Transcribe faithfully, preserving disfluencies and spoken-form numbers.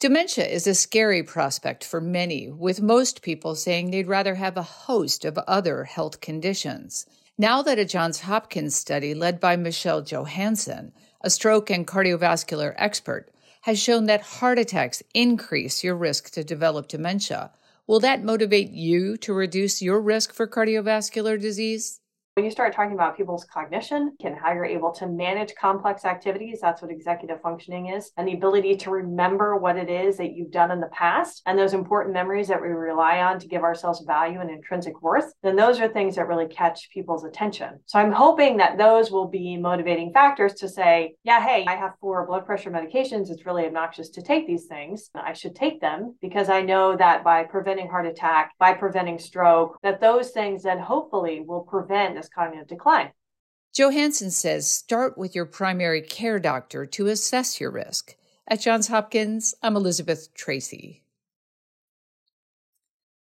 Dementia is a scary prospect for many, with most people saying they'd rather have a host of other health conditions. Now that a Johns Hopkins study led by Michelle Johansson, a stroke and cardiovascular expert, has shown that heart attacks increase your risk to develop dementia, will that motivate you to reduce your risk for cardiovascular disease? When you start talking about people's cognition and how you're able to manage complex activities, that's what executive functioning is, and the ability to remember what it is that you've done in the past and those important memories that we rely on to give ourselves value and intrinsic worth, then those are things that really catch people's attention. So I'm hoping that those will be motivating factors to say, yeah, hey, I have four blood pressure medications. It's really obnoxious to take these things. I should take them because I know that by preventing heart attack, by preventing stroke, that those things then hopefully will prevent this cognitive decline. Johansson says start with your primary care doctor to assess your risk. At Johns Hopkins, I'm Elizabeth Tracy.